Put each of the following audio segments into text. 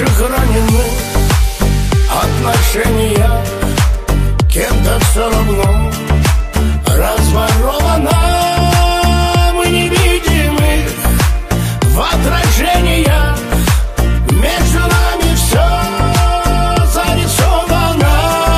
наших раненых отношениях кем-то все равно разворовано. Мы не видим их в отражениях, между нами все зарисовано.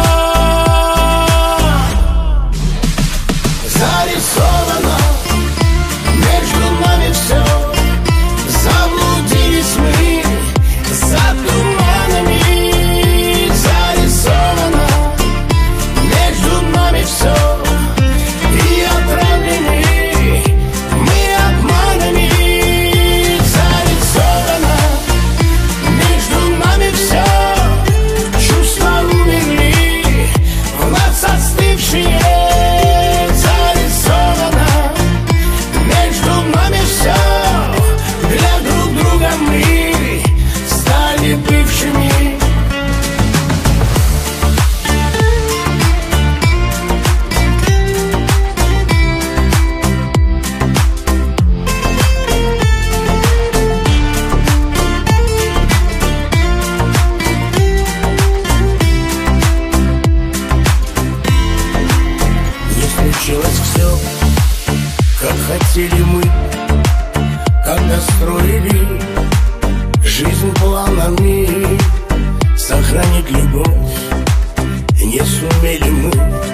Зарисовано, между нами все. Заблудились мы за туманами. Зарисовано, между нами все. И отравлены мы обманами. Зарисовано, между нами все. Чувства умерли, вновь застывшие. Зарисовано, между нами все. Для друг друга мы стали бывшими. Не случилось все, как хотели мы, когда строили жизнь планами. Сохранить любовь не сумели мы.